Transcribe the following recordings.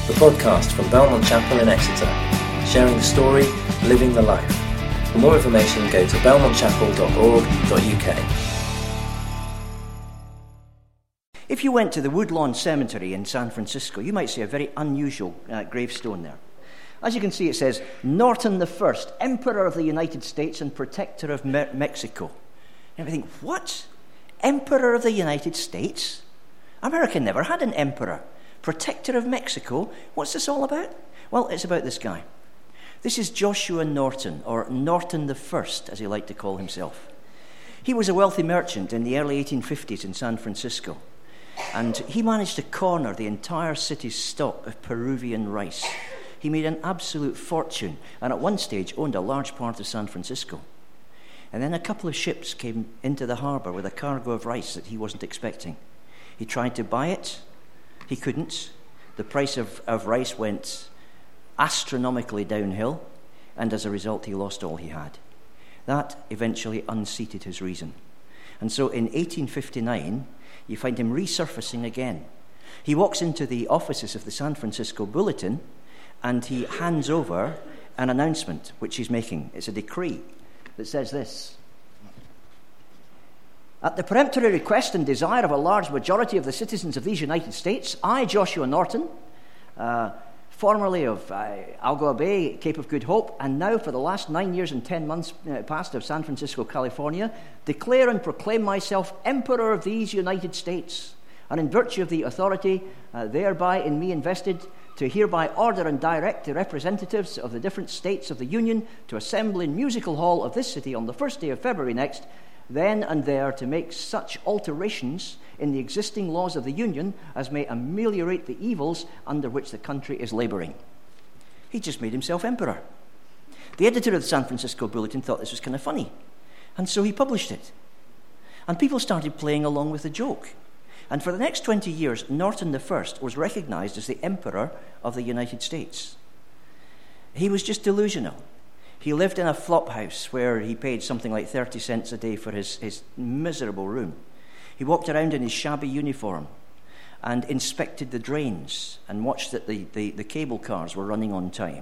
the podcast from Belmont Chapel in Exeter, sharing the story, living the life. For more information, go to belmontchapel.org.uk. If you went to the Woodlawn Cemetery in San Francisco, you might see a very unusual gravestone there. As you can see, it says, Norton I, Emperor of the United States and Protector of Mexico. And we think, what? Emperor of the United States? America never had an emperor. Protector of Mexico? What's this all about? Well, it's about this guy. This is Joshua Norton, or Norton I, as he liked to call himself. He was a wealthy merchant in the early 1850s in San Francisco, and he managed to corner the entire city's stock of Peruvian rice. He made an absolute fortune, and at one stage owned a large part of San Francisco. And then a couple of ships came into the harbour with a cargo of rice that he wasn't expecting. He tried to buy it. He couldn't. The price of rice went astronomically downhill, and as a result he lost all he had. That eventually unseated his reason. And so in 1859, you find him resurfacing again. He walks into the offices of the San Francisco Bulletin, and he hands over an announcement which he's making. It's a decree that says this: at the peremptory request and desire of a large majority of the citizens of these United States, I, Joshua Norton, formerly of Algoa Bay, Cape of Good Hope, and now for the last 9 years and 10 months past of San Francisco, California, declare and proclaim myself Emperor of these United States, and in virtue of the authority thereby in me invested, to hereby order and direct the representatives of the different states of the Union to assemble in Musical Hall of this city on the first day of February next, then and there to make such alterations in the existing laws of the Union as may ameliorate the evils under which the country is labouring. He just made himself emperor. The editor of the San Francisco Bulletin thought this was kind of funny, and so he published it. And people started playing along with the joke. And for the next 20 years, Norton I was recognised as the Emperor of the United States. He was just delusional. He lived in a flop house where he paid something like 30 cents a day for his miserable room. He walked around in his shabby uniform and inspected the drains and watched that the cable cars were running on time.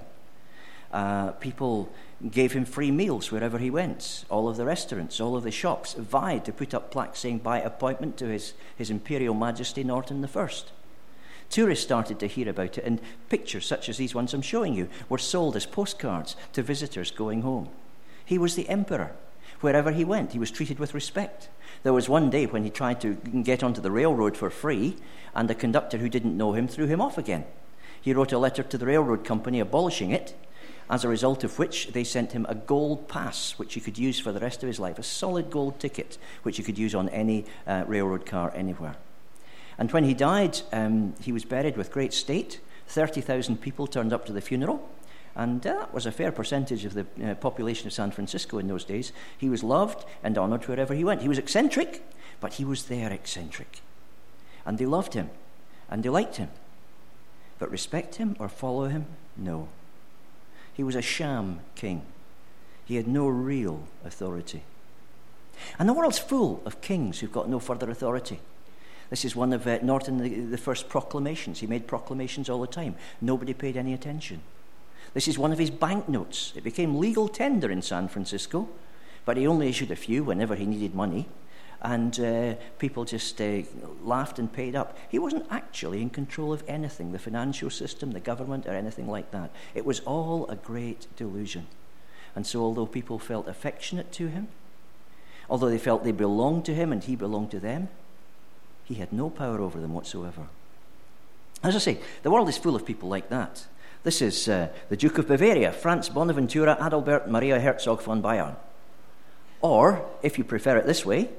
People gave him free meals wherever he went. All of the restaurants, all of the shops vied to put up plaques saying, by appointment to His Imperial Majesty Norton I. Tourists started to hear about it, and pictures such as these ones I'm showing you were sold as postcards to visitors going home. He was the emperor. Wherever he went, he was treated with respect. There was one day when he tried to get onto the railroad for free, and the conductor who didn't know him threw him off again. He wrote a letter to the railroad company abolishing it, as a result of which they sent him a gold pass, which he could use for the rest of his life, a solid gold ticket, which he could use on any railroad car anywhere. And when he died, he was buried with great state. 30,000 people turned up to the funeral, and that was a fair percentage of the population of San Francisco in those days. He was loved and honoured wherever he went. He was eccentric, but he was their eccentric. And they loved him, and they liked him. But respect him or follow him? No. He was a sham king. He had no real authority. And the world's full of kings who've got no further authority. This is one of Norton the first proclamations. He made proclamations all the time. Nobody paid any attention. This is one of his banknotes. It became legal tender in San Francisco, but he only issued a few whenever he needed money, and people just laughed and paid up. He wasn't actually in control of anything, the financial system, the government, or anything like that. It was all a great delusion. And so although people felt affectionate to him, although they felt they belonged to him and he belonged to them, he had no power over them whatsoever. As I say, the world is full of people like that. This is the Duke of Bavaria, Franz Bonaventura Adalbert Maria Herzog von Bayern. Or, if you prefer it this way,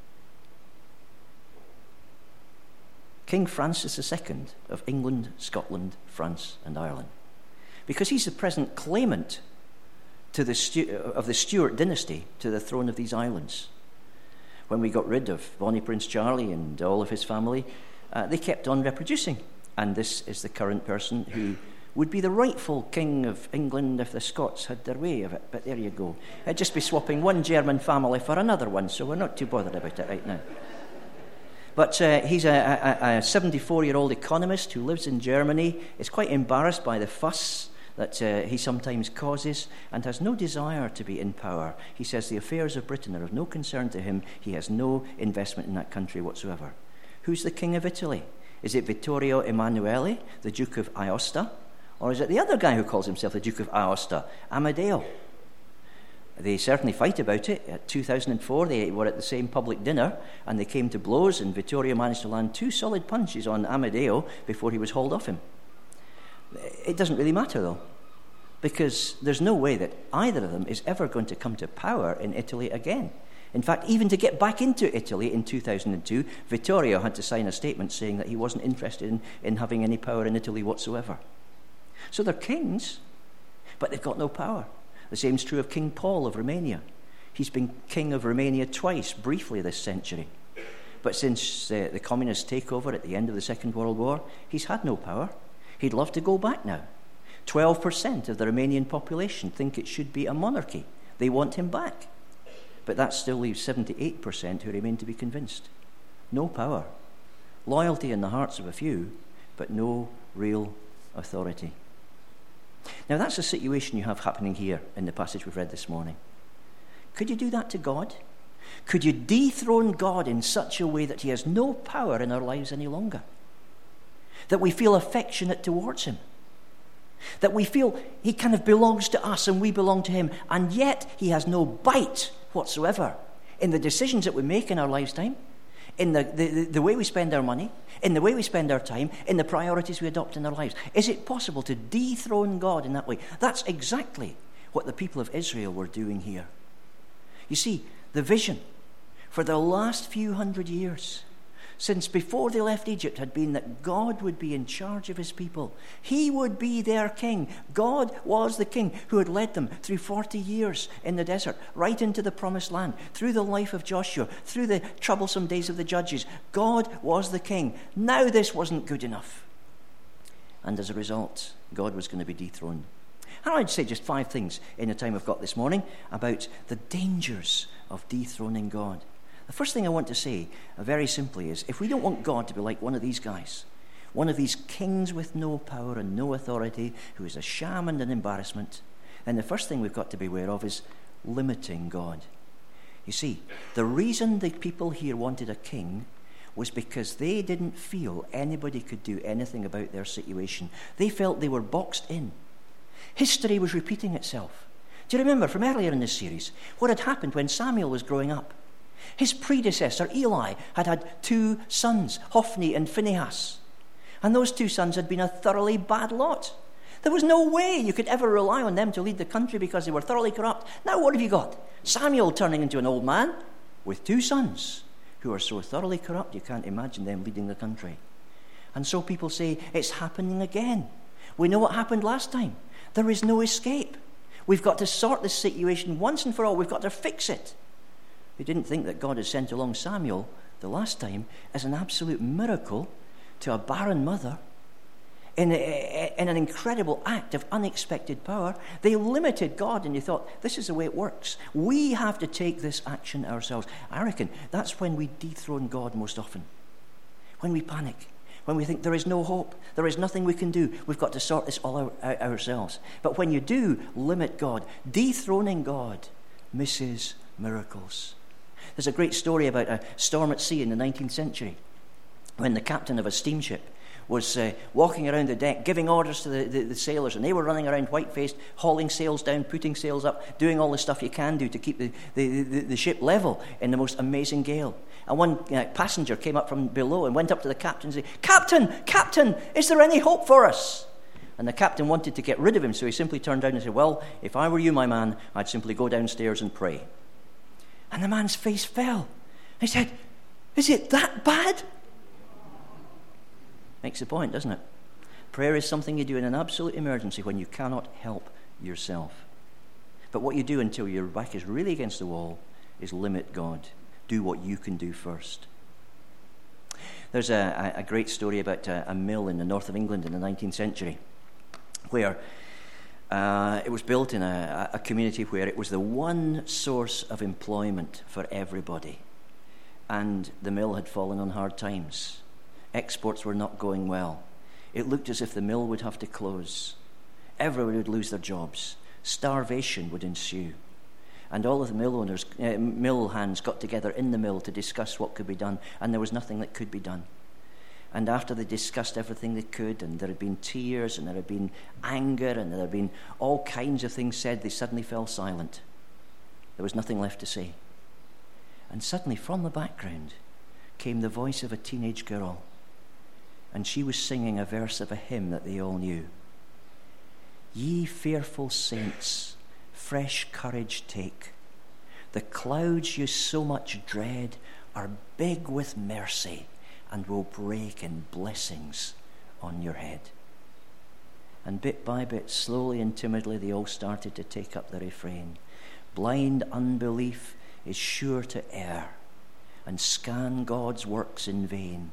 King Francis II of England, Scotland, France, and Ireland. Because he's the present claimant to of the Stuart dynasty to the throne of these islands. When we got rid of Bonnie Prince Charlie and all of his family, they kept on reproducing. And this is the current person who would be the rightful king of England if the Scots had their way of it. But there you go. It'd just be swapping one German family for another one, so we're not too bothered about it right now. But he's a 74-year-old economist who lives in Germany, is quite embarrassed by the fuss that he sometimes causes, and has no desire to be in power. He says the affairs of Britain are of no concern to him. He has no investment in that country whatsoever. Who's the King of Italy? Is it Vittorio Emanuele, the Duke of Aosta? Or is it the other guy who calls himself the Duke of Aosta, Amadeo? They certainly fight about it. At 2004, they were at the same public dinner, and they came to blows, and Vittorio managed to land 2 solid punches on Amadeo before he was hauled off him. It doesn't really matter, though, because there's no way that either of them is ever going to come to power in Italy again. In fact, even to get back into Italy in 2002, Vittorio had to sign a statement saying that he wasn't interested in having any power in Italy whatsoever. So they're kings, but they've got no power. The same's true of King Paul of Romania. He's been king of Romania twice, briefly this century. But since the communist takeover at the end of the Second World War, he's had no power. He'd love to go back now. 12% of the Romanian population think it should be a monarchy. They want him back. But that still leaves 78% who remain to be convinced. No power. Loyalty in the hearts of a few, but no real authority. Now that's the situation you have happening here in the passage we've read this morning. Could you do that to God? Could you dethrone God in such a way that he has no power in our lives any longer? That we feel affectionate towards him? That we feel he kind of belongs to us and we belong to him, and yet he has no bite whatsoever in the decisions that we make in our lifetime, in the way we spend our money, in the way we spend our time, in the priorities we adopt in our lives? Is it possible to dethrone God in that way? That's exactly what the people of Israel were doing here. You see, the vision for the last few hundred years, since before they left Egypt, had been that God would be in charge of his people. He would be their king. God was the king who had led them through 40 years in the desert, right into the promised land, through the life of Joshua, through the troublesome days of the judges. God was the king. Now this wasn't good enough. And as a result, God was going to be dethroned. And I'd say just 5 things in the time I've got this morning about the dangers of dethroning God. The first thing I want to say, very simply, is if we don't want God to be like one of these guys, one of these kings with no power and no authority, who is a sham and an embarrassment, then the first thing we've got to be aware of is limiting God. You see, the reason the people here wanted a king was because they didn't feel anybody could do anything about their situation. They felt they were boxed in. History was repeating itself. Do you remember from earlier in this series what had happened when Samuel was growing up? His predecessor, Eli, had 2 sons, Hophni and Phinehas. And those 2 sons had been a thoroughly bad lot. There was no way you could ever rely on them to lead the country because they were thoroughly corrupt. Now what have you got? Samuel turning into an old man with 2 sons who are so thoroughly corrupt you can't imagine them leading the country. And so people say, it's happening again. We know what happened last time. There is no escape. We've got to sort this situation once and for all. We've got to fix it. They didn't think that God had sent along Samuel the last time as an absolute miracle to a barren mother in an incredible act of unexpected power. They limited God, and they thought, this is the way it works. We have to take this action ourselves. I reckon that's when we dethrone God most often. When we panic, when we think there is no hope, there is nothing we can do, we've got to sort this all out ourselves. But when you do limit God, dethroning God misses miracles. There's a great story about a storm at sea in the 19th century when the captain of a steamship was walking around the deck giving orders to the sailors, and they were running around white-faced, hauling sails down, putting sails up, doing all the stuff you can do to keep the ship level in the most amazing gale. And one passenger came up from below and went up to the captain and said, Captain, is there any hope for us? And the captain wanted to get rid of him, so he simply turned down and said, well, if I were you, my man, I'd simply go downstairs and pray. And the man's face fell. He said, is it that bad? Makes the point, doesn't it? Prayer is something you do in an absolute emergency when you cannot help yourself. But what you do until your back is really against the wall is limit God. Do what you can do first. There's a great story about a mill in the north of England in the 19th century where it was built in a community where it was the one source of employment for everybody. and the mill had fallen on hard times. Exports were not going well. It looked as if the mill would have to close. Everyone would lose their jobs. Starvation would ensue. And all of the mill hands got together in the mill to discuss what could be done, and there was nothing that could be done. And after they discussed everything they could, and there had been tears, and there had been anger, and there had been all kinds of things said, they suddenly fell silent. There was nothing left to say. And suddenly from the background came the voice of a teenage girl, and she was singing a verse of a hymn that they all knew. Ye fearful saints, fresh courage take. The clouds you so much dread are big with mercy and will break in blessings on your head. And bit by bit, slowly and timidly, they all started to take up the refrain. Blind unbelief is sure to err and scan God's works in vain.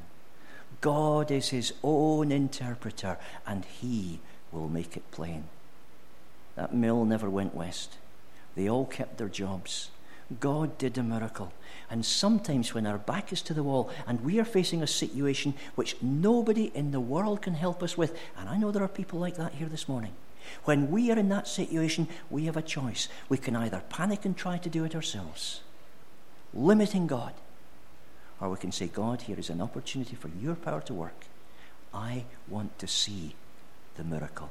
God is his own interpreter, and he will make it plain. That mill never went west. They all kept their jobs. God did a miracle. And sometimes when our back is to the wall and we are facing a situation which nobody in the world can help us with, and I know there are people like that here this morning, when we are in that situation, we have a choice. We can either panic and try to do it ourselves, limiting God, or we can say, God, here is an opportunity for your power to work. I want to see the miracle.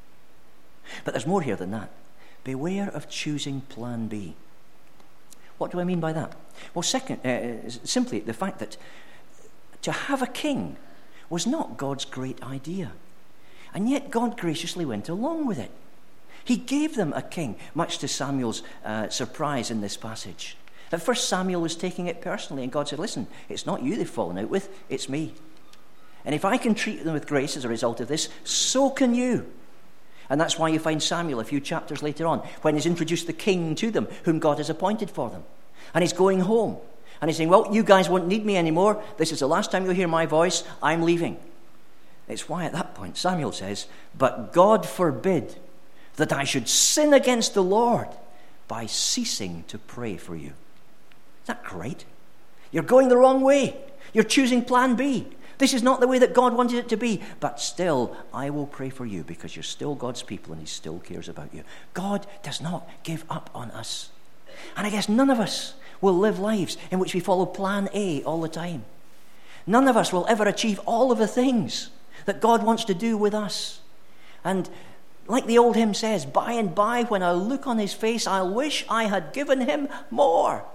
But there's more here than that. Beware of choosing plan B. What do I mean by that? Well, simply the fact that to have a king was not God's great idea. And yet God graciously went along with it. He gave them a king, much to Samuel's surprise in this passage. At first, Samuel was taking it personally, and God said, listen, it's not you they've fallen out with, it's me. And if I can treat them with grace as a result of this, so can you. And that's why you find Samuel a few chapters later on, when he's introduced the king to them, whom God has appointed for them. And he's going home. And he's saying, well, you guys won't need me anymore. This is the last time you'll hear my voice. I'm leaving. It's why at that point Samuel says, but God forbid that I should sin against the Lord by ceasing to pray for you. Is that great? You're going the wrong way. You're choosing plan B. This is not the way that God wanted it to be, but still, I will pray for you because you're still God's people and he still cares about you. God does not give up on us. And I guess none of us will live lives in which we follow plan A all the time. None of us will ever achieve all of the things that God wants to do with us. And like the old hymn says, by and by when I look on his face, I'll wish I had given him more.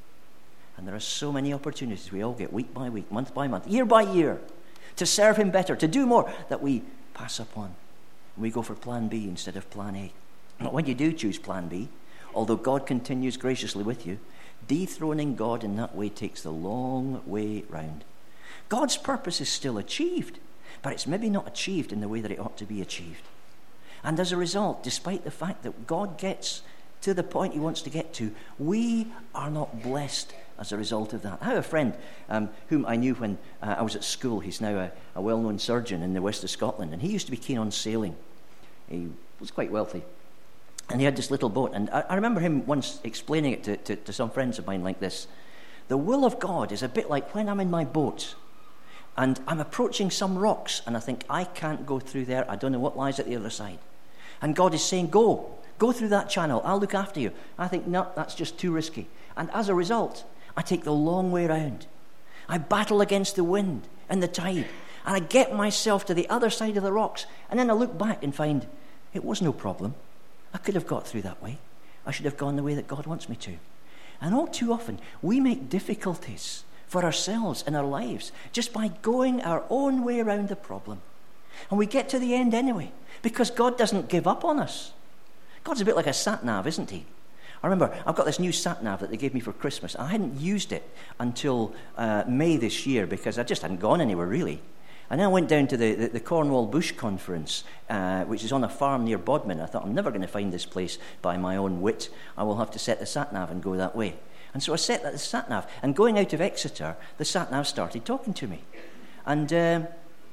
And there are so many opportunities we all get week by week, month by month, year by year, to serve him better, to do more, that we pass upon. We go for plan B instead of plan A. But when you do choose plan B, although God continues graciously with you, dethroning God in that way takes the long way round. God's purpose is still achieved, but it's maybe not achieved in the way that it ought to be achieved. And as a result, despite the fact that God gets to the point he wants to get to, we are not blessed as a result of that. I have a friend whom I knew when I was at school. He's now a well-known surgeon in the west of Scotland, and he used to be keen on sailing. He was quite wealthy, and he had this little boat. And I remember him once explaining it to some friends of mine like this. The will of God is a bit like when I'm in my boat, and I'm approaching some rocks, and I think, I can't go through there. I don't know what lies at the other side. And God is saying, go through that channel. I'll look after you. I think, no, that's just too risky. And as a result, I take the long way round. I battle against the wind and the tide, and I get myself to the other side of the rocks, and then I look back and find it was no problem. I could have got through that way. I should have gone the way that God wants me to. And all too often, we make difficulties for ourselves in our lives just by going our own way around the problem. And we get to the end anyway, because God doesn't give up on us. God's a bit like a sat-nav, isn't he? I remember, I've got this new sat-nav that they gave me for Christmas. I hadn't used it until May this year because I just hadn't gone anywhere, really. And then I went down to the Cornwall Bush Conference, which is on a farm near Bodmin. I thought, I'm never going to find this place by my own wit. I will have to set the sat-nav and go that way. And so I set the sat-nav. And going out of Exeter, the sat-nav started talking to me. And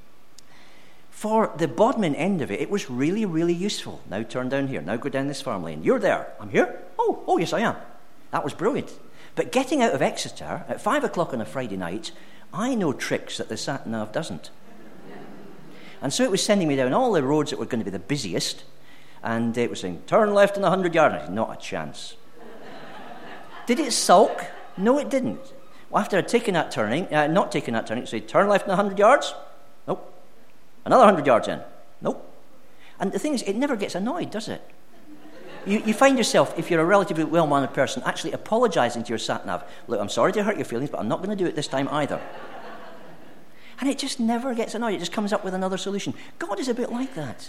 for the Bodmin end of it, it was really, really useful. Now turn down here. Now go down this farm lane. You're there. I'm here? Oh, yes, I am. That was brilliant. But getting out of Exeter at 5 o'clock on a Friday night, I know tricks that the sat-nav doesn't. And so it was sending me down all the roads that were going to be the busiest, and it was saying, turn left in 100 yards. I said, not a chance. Did it sulk? No, it didn't. Well, after I'd taken that turning, not taken that turning, it said, turn left in 100 yards. Nope. Another 100 yards in. Nope. And the thing is, it never gets annoyed, does it? You find yourself, if you're a relatively well-mannered person, actually apologising to your sat-nav. Look, I'm sorry to hurt your feelings, but I'm not going to do it this time either. And it just never gets annoyed. It just comes up with another solution. God is a bit like that.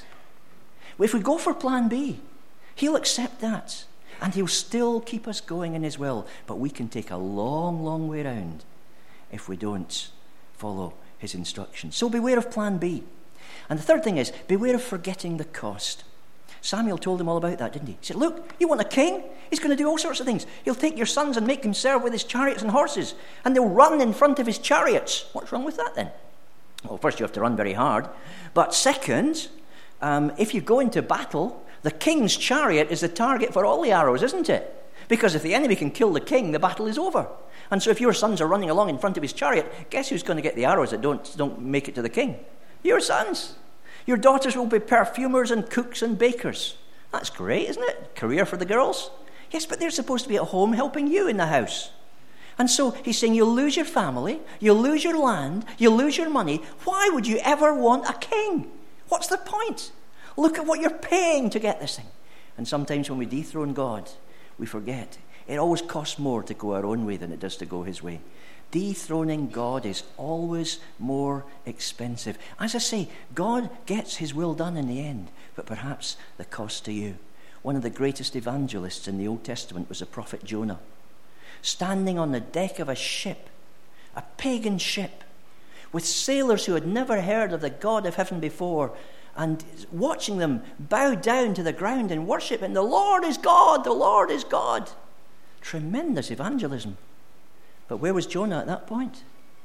If we go for plan B, he'll accept that. And he'll still keep us going in his will. But we can take a long, long way round if we don't follow his instructions. So beware of plan B. And the third thing is, beware of forgetting the cost. Samuel told him all about that, didn't he? He said, look, you want a king? He's going to do all sorts of things. He'll take your sons and make them serve with his chariots and horses, and they'll run in front of his chariots. What's wrong with that then? Well, first you have to run very hard. But second, if you go into battle, the king's chariot is the target for all the arrows, isn't it? Because if the enemy can kill the king, the battle is over. And so if your sons are running along in front of his chariot, guess who's going to get the arrows that don't make it to the king? Your sons. Your daughters will be perfumers and cooks and bakers. That's great, isn't it? Career for the girls. Yes, but they're supposed to be at home helping you in the house. And so he's saying you'll lose your family, you'll lose your land, you'll lose your money. Why would you ever want a king? What's the point? Look at what you're paying to get this thing. And sometimes when we dethrone God, we forget. It always costs more to go our own way than it does to go his way. Dethroning God is always more expensive. As I say, God gets his will done in the end, but perhaps the cost to you. One of the greatest evangelists in the Old Testament was the prophet Jonah, standing on the deck of a ship, a pagan ship, with sailors who had never heard of the God of heaven before, and watching them bow down to the ground and worship him. The Lord is God, the Lord is God. Tremendous evangelism. But where was Jonah at that point?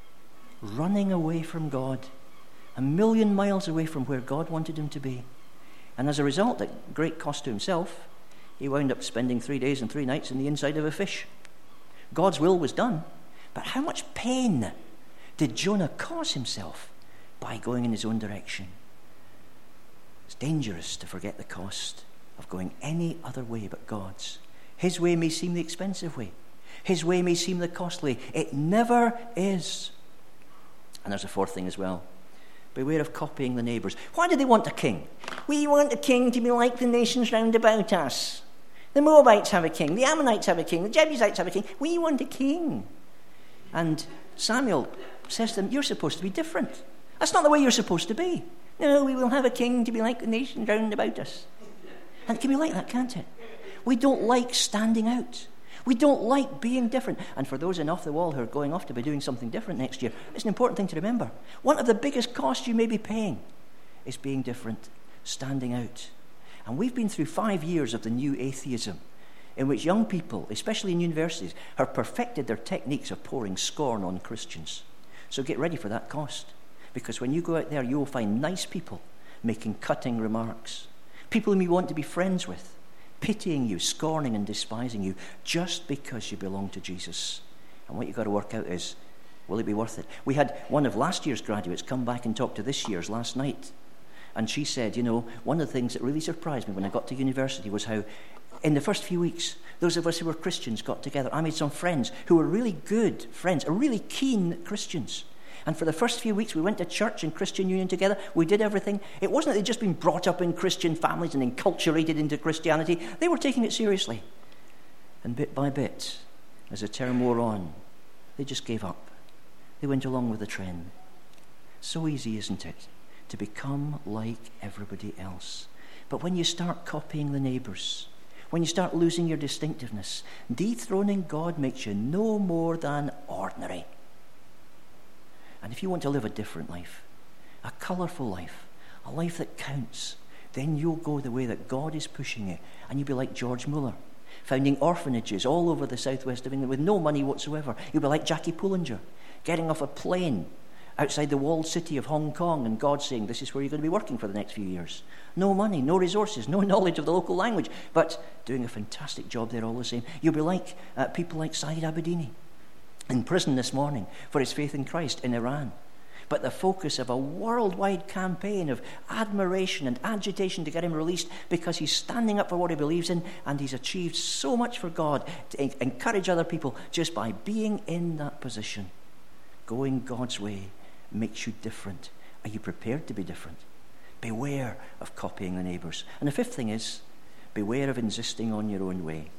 Running away from God, 1,000,000 miles away from where God wanted him to be. And as a result, at great cost to himself, he wound up spending 3 days and 3 nights in the inside of a fish. God's will was done, but how much pain did Jonah cause himself by going in his own direction? It's dangerous to forget the cost of going any other way but God's. His way may seem the expensive way. His way may seem the costly. It never is. And there's a fourth thing as well. Beware of copying the neighbours. Why do they want a king? We want a king to be like the nations round about us. The Moabites have a king. The Ammonites have a king. The Jebusites have a king. We want a king. And Samuel says to them, you're supposed to be different. That's not the way you're supposed to be. No, we will have a king to be like the nations round about us. And it can be like that, can't it? We don't like standing out. We don't like being different. And for those in Off the Wall who are going off to be doing something different next year, it's an important thing to remember. One of the biggest costs you may be paying is being different, standing out. And we've been through 5 years of the new atheism, in which young people, especially in universities, have perfected their techniques of pouring scorn on Christians. So get ready for that cost. Because when you go out there, you will find nice people making cutting remarks. People whom you want to be friends with, pitying you, scorning and despising you, just because you belong to Jesus. And what you've got to work out is, will it be worth it? We had one of last year's graduates come back and talk to this year's last night. And she said, you know, one of the things that really surprised me when I got to university was how, in the first few weeks, those of us who were Christians got together. I made some friends who were really good friends, really keen Christians. And for the first few weeks, we went to church and Christian Union together. We did everything. It wasn't that they'd just been brought up in Christian families and enculturated into Christianity. They were taking it seriously. And bit by bit, as the term wore on, they just gave up. They went along with the trend. So easy, isn't it, to become like everybody else? But when you start copying the neighbours, when you start losing your distinctiveness, dethroning God makes you no more than ordinary. And if you want to live a different life, a colourful life, a life that counts, then you'll go the way that God is pushing you. And you'll be like George Muller, founding orphanages all over the southwest of England with no money whatsoever. You'll be like Jackie Pullinger, getting off a plane outside the walled city of Hong Kong, and God saying, this is where you're going to be working for the next few years. No money, no resources, no knowledge of the local language, but doing a fantastic job there all the same. You'll be like people like Saeed Abedini, in prison this morning for his faith in Christ in Iran. But the focus of a worldwide campaign of admiration and agitation to get him released because he's standing up for what he believes in, and he's achieved so much for God to encourage other people just by being in that position. Going God's way makes you different. Are you prepared to be different? Beware of copying the neighbours. And the fifth thing is, beware of insisting on your own way.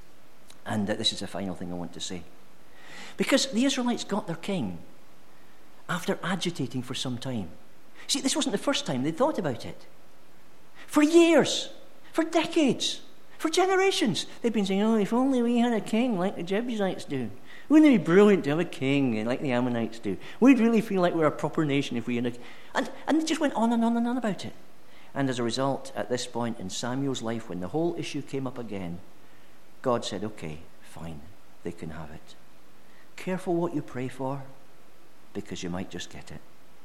And this is the final thing I want to say. Because the Israelites got their king after agitating for some time. See, this wasn't the first time they thought about it. For years, for decades, for generations, they've been saying, oh, if only we had a king like the Jebusites do. Wouldn't it be brilliant to have a king like the Ammonites do? We'd really feel like we're a proper nation if we had a... And it just went on and on and on about it. And as a result, at this point in Samuel's life, when the whole issue came up again, God said, okay, fine, they can have it. Careful what you pray for, because you might just get it.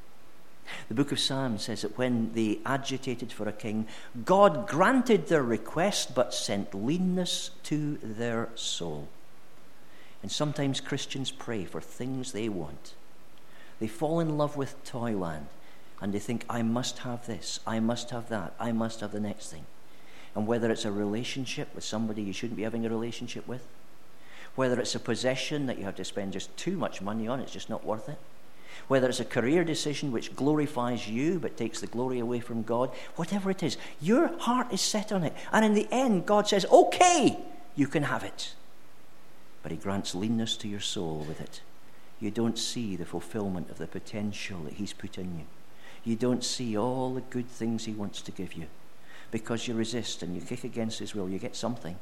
The book of Psalms says that when they agitated for a king, God granted their request but sent leanness to their soul. And sometimes Christians pray for things they want. They fall in love with toyland and they think, I must have this, I must have that, I must have the next thing. And whether it's a relationship with somebody you shouldn't be having a relationship with, whether it's a possession that you have to spend just too much money on, it's just not worth it. Whether it's a career decision which glorifies you but takes the glory away from God, whatever it is, your heart is set on it. And in the end, God says, okay, you can have it. But he grants leanness to your soul with it. You don't see the fulfillment of the potential that he's put in you. You don't see all the good things he wants to give you. Because you resist and you kick against his will, you get something.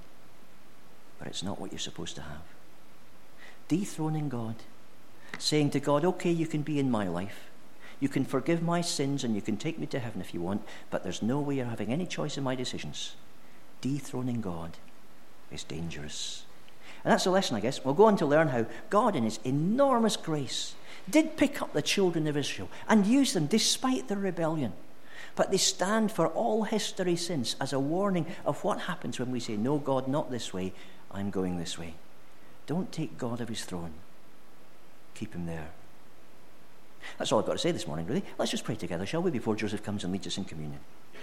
But it's not what you're supposed to have. Dethroning God. Saying to God, okay, you can be in my life. You can forgive my sins and you can take me to heaven if you want, but there's no way you're having any choice in my decisions. Dethroning God is dangerous. And that's the lesson, I guess. We'll go on to learn how God, in his enormous grace, did pick up the children of Israel and use them despite their rebellion. But they stand for all history since as a warning of what happens when we say, no, God, not this way, I'm going this way. Don't take God off his throne. Keep him there. That's all I've got to say this morning, really. Let's just pray together, shall we, before Joseph comes and leads us in communion.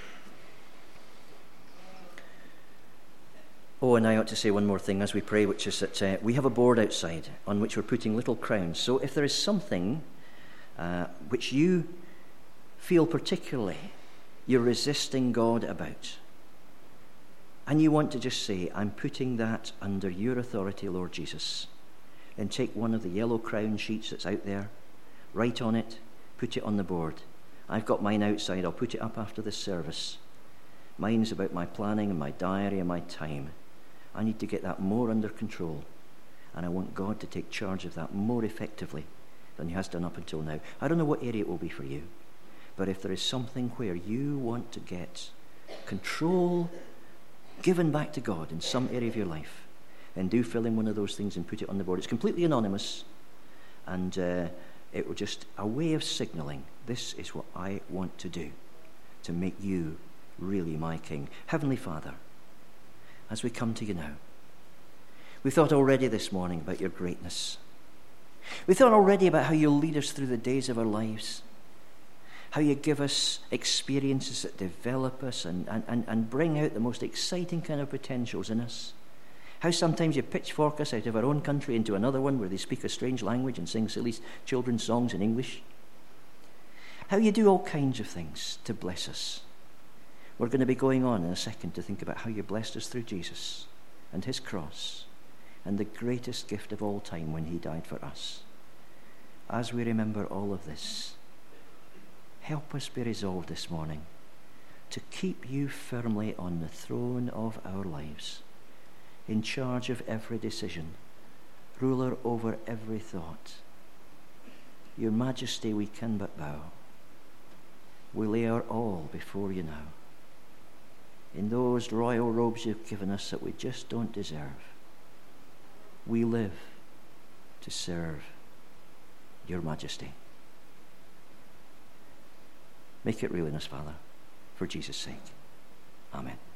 Oh, and I ought to say one more thing as we pray, which is that we have a board outside on which we're putting little crowns. So if there is something which you feel particularly you're resisting God about, and you want to just say, I'm putting that under your authority, Lord Jesus, then take one of the yellow crown sheets that's out there, write on it, put it on the board. I've got mine outside. I'll put it up after this service. Mine's about my planning and my diary and my time. I need to get that more under control, and I want God to take charge of that more effectively than he has done up until now. I don't know what area it will be for you, but if there is something where you want to get control given back to God in some area of your life, then do fill in one of those things and put it on the board. It's completely anonymous, and it will just a way of signalling, this is what I want to do to make you really my king. Heavenly Father, as we come to you now, we thought already this morning about your greatness. We thought already about how you'll lead us through the days of our lives, how you give us experiences that develop us and bring out the most exciting kind of potentials in us. How sometimes you pitchfork us out of our own country into another one where they speak a strange language and sing silly children's songs in English. How you do all kinds of things to bless us. We're going to be going on in a second to think about how you blessed us through Jesus and his cross and the greatest gift of all time when he died for us. As we remember all of this, help us be resolved this morning to keep you firmly on the throne of our lives, in charge of every decision, ruler over every thought. Your majesty, we can but bow. We lay our all before you now, in those royal robes you've given us that we just don't deserve. We live to serve your majesty. Make it real in us, Father, for Jesus' sake. Amen.